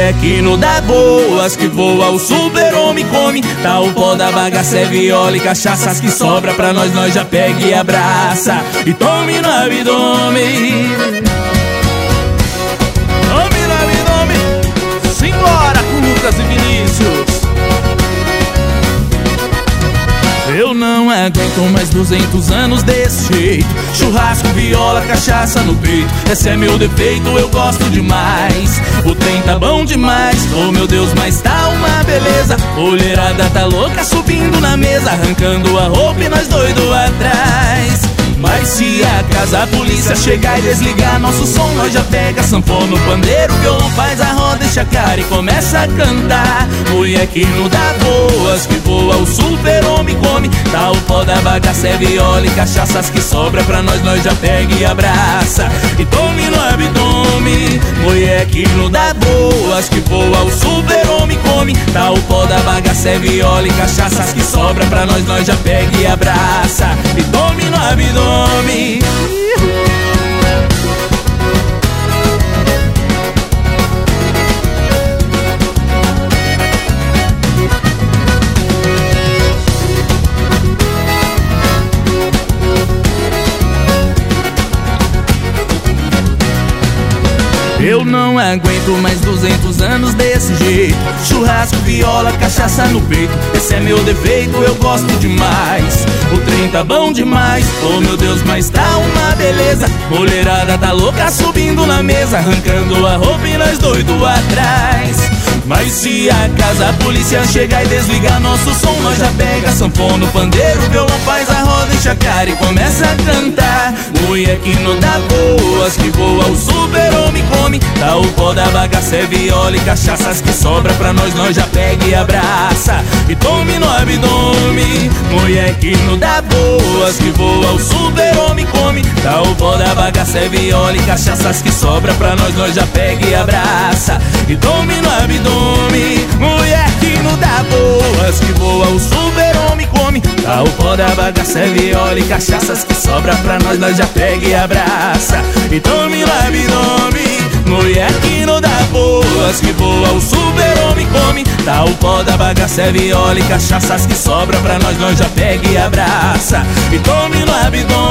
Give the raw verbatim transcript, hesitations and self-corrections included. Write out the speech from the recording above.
mulher que não dá boas, que voa, o super-homem come. Tá o pó da bagaça, é viola e cachaças que sobra pra nós, nós já pega e abraça e tome no abdômen. Tome no abdômen. Simbora com Lucas e Vinícius. Eu não aguento mais duzentos anos desse jeito. Churrasco, viola, cachaça no peito. Esse é meu defeito, eu gosto demais. O trem tá bom demais, oh meu Deus, mas tá uma beleza. Mulherada tá louca subindo na mesa, arrancando a roupa e nós doido atrás. Mas se a casa a polícia chegar e desligar nosso som, nós já pega sanfona, pandeiro, violão, faz a roda, enche a cara e começa a cantar. Mulher que não dá boas, que voa, o super-homem come. Tá o pó da bagaça, é viola e cachaças que sobra pra nós, nós já pega e abraça e tome no abdômen. Mulher que não dá boas, que voa, o super-homem come. Tá o pó da bagaça, é viola e cachaças que sobra pra nós, nós já pega e abraça e tome no abdômen. Eu não aguento mais duzentos anos desse jeito. Churrasco, viola, cachaça no peito. Esse é meu defeito, eu gosto demais. O trem tá bom demais, oh meu Deus, mas tá uma beleza. Mulherada tá louca subindo na mesa, arrancando a roupa e nós doido atrás. Mas se a casa a polícia chegar e desligar nosso som, nós já pega sanfona, pandeiro, violão, faz a roda, enche a cara e começa a cantar. Mulher que não dá boas, que voa, o super-homem come. Tá o pó da bagaça, é viola e cachaças que sobra pra nós, nós já pega e abraça e tome no abdômen. Mulher que não dá boas, que voa, o super-homem come. Tá o pó da bagaça, é viola e cachaças que sobra pra nós, nós já pega e abraça e tome no abdômen. Mulher que não dá boas, que voa, o super-homem come. Tá o pó da bagaça, é viola e cachaças que sobra pra nós, nós já pega e abraça e tome no abdômen. Mulher que não dá boas, que voa, o super-homem come. Tá o pó da bagaça, é viola e cachaças que sobra pra nós, nós já pega e abraça e tome no abdômen.